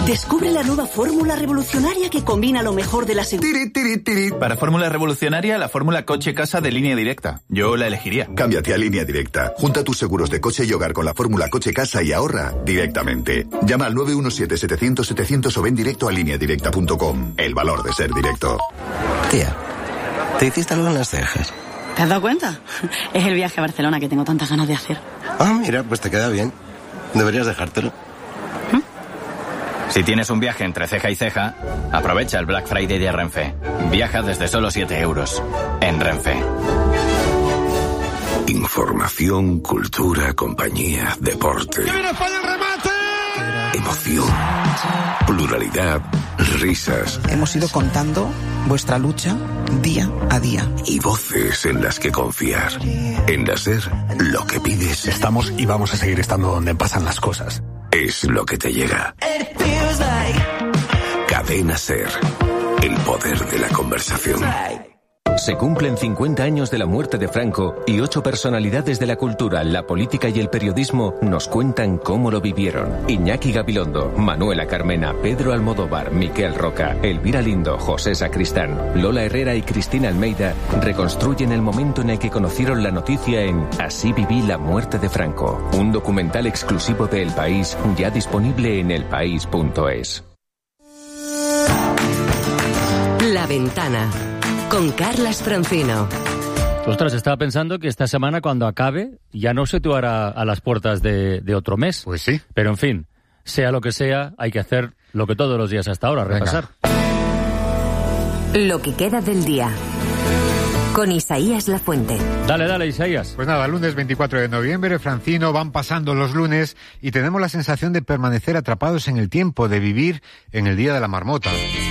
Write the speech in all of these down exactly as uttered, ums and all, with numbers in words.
Descubre la nueva fórmula revolucionaria que combina lo mejor de la seguridad. Para fórmula revolucionaria, la fórmula coche-casa de Línea Directa. Yo la elegiría. Cámbiate a Línea Directa. Junta tus seguros de coche y hogar con la fórmula coche-casa y ahorra directamente. Llama al nueve uno siete, setecientos, setecientos o ven directo a línea directa punto com. El valor de ser directo. Tía, ¿te hiciste algo en las cejas? ¿Te has dado cuenta? Es el viaje a Barcelona que tengo tantas ganas de hacer. Ah, mira, pues te queda bien. Deberías dejártelo. Si tienes un viaje entre ceja y ceja, aprovecha el Black Friday de Renfe. Viaja desde solo siete euros en Renfe. Información, cultura, compañía, deporte. ¡Viene España el remate! Emoción, pluralidad, risas. Hemos ido contando vuestra lucha día a día. Y voces en las que confiar. En la SER, lo que pides. Estamos y vamos a seguir estando donde pasan las cosas. Es lo que te llega. Cadena SER. El poder de la conversación. Se cumplen cincuenta años de la muerte de Franco y ocho personalidades de la cultura, la política y el periodismo nos cuentan cómo lo vivieron. Iñaki Gabilondo, Manuela Carmena, Pedro Almodóvar, Miquel Roca, Elvira Lindo, José Sacristán, Lola Herrera y Cristina Almeida reconstruyen el momento en el que conocieron la noticia en Así viví la muerte de Franco, un documental exclusivo de El País ya disponible en elpaís punto es. La Ventana con Carlas Francino. Ostras, estaba pensando que esta semana cuando acabe ya no se situará a las puertas de, de otro mes. Pues sí. Pero en fin, sea lo que sea, hay que hacer lo que todos los días hasta ahora, repasar. Venga. Lo que queda del día. Con Isaías Lafuente. Dale, dale, Isaías. Pues nada, lunes veinticuatro de noviembre, Francino, van pasando los lunes y tenemos la sensación de permanecer atrapados en el tiempo, de vivir en el Día de la Marmota.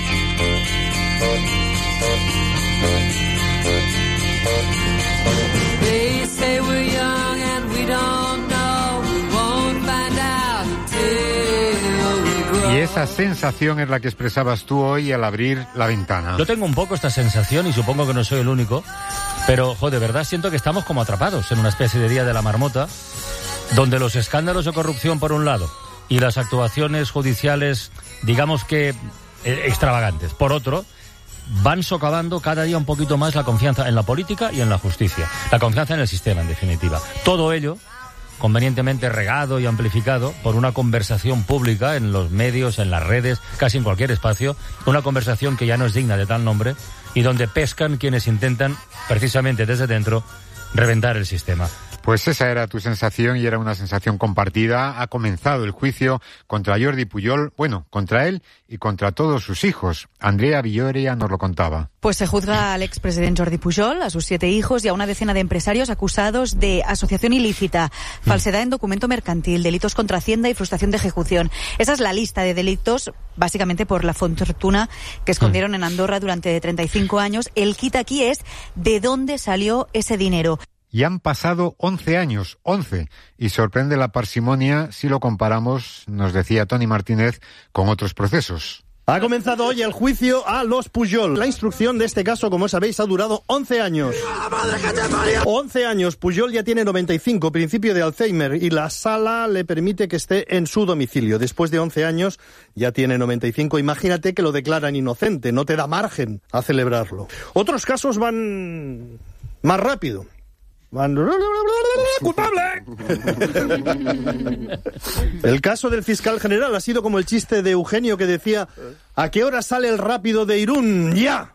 Y esa sensación es la que expresabas tú hoy al abrir la ventana. Yo tengo un poco esta sensación y supongo que no soy el único, pero jo, de verdad siento que estamos como atrapados en una especie de Día de la Marmota, donde los escándalos de corrupción por un lado y las actuaciones judiciales, digamos que eh, extravagantes, por otro, van socavando cada día un poquito más la confianza en la política y en la justicia, la confianza en el sistema, en definitiva. Todo ello convenientemente regado y amplificado por una conversación pública en los medios, en las redes, casi en cualquier espacio, una conversación que ya no es digna de tal nombre y donde pescan quienes intentan, precisamente desde dentro, reventar el sistema. Pues esa era tu sensación y era una sensación compartida. Ha comenzado el juicio contra Jordi Pujol, bueno, contra él y contra todos sus hijos. Andrea Villoria nos lo contaba. Pues se juzga al expresidente Jordi Pujol, a sus siete hijos y a una decena de empresarios acusados de asociación ilícita, falsedad en documento mercantil, delitos contra Hacienda y frustración de ejecución. Esa es la lista de delitos, básicamente por la fortuna que escondieron en Andorra durante treinta y cinco años. El quita aquí es de dónde salió ese dinero. Y han pasado once años, once, y sorprende la parsimonia si lo comparamos, nos decía Tony Martínez, con otros procesos. Ha comenzado hoy el juicio a los Pujol. La instrucción de este caso, como sabéis, ha durado once años. once años. Pujol ya tiene noventa y cinco, principio de Alzheimer, y la sala le permite que esté en su domicilio. Después de once años, ya tiene noventa y cinco. Imagínate que lo declaran inocente, no te da margen a celebrarlo. Otros casos van más rápido. ¡Culpable! El caso del fiscal general ha sido como el chiste de Eugenio que decía: ¿a qué hora sale el rápido de Irún? ¡Ya!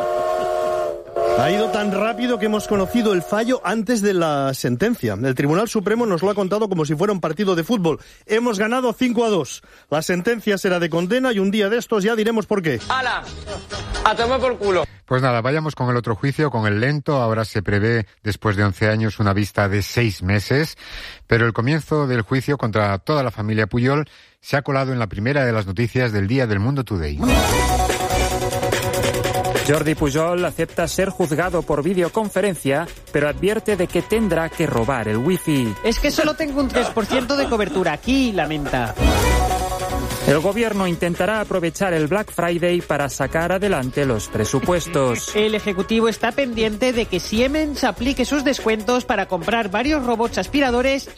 Ha ido tan rápido que hemos conocido el fallo antes de la sentencia. El Tribunal Supremo nos lo ha contado como si fuera un partido de fútbol. Hemos ganado cinco a dos. La sentencia será de condena y un día de estos ya diremos por qué. ¡Hala! ¡A tomar por culo! Pues nada, vayamos con el otro juicio, con el lento. Ahora se prevé, después de once años, una vista de seis meses. Pero el comienzo del juicio contra toda la familia Pujol se ha colado en la primera de las noticias del día del Mundo Today. Jordi Pujol acepta ser juzgado por videoconferencia, pero advierte de que tendrá que robar el wifi. Es que solo tengo un tres por ciento de cobertura aquí, lamenta. El gobierno intentará aprovechar el Black Friday para sacar adelante los presupuestos. El Ejecutivo está pendiente de que Siemens aplique sus descuentos para comprar varios robots aspiradores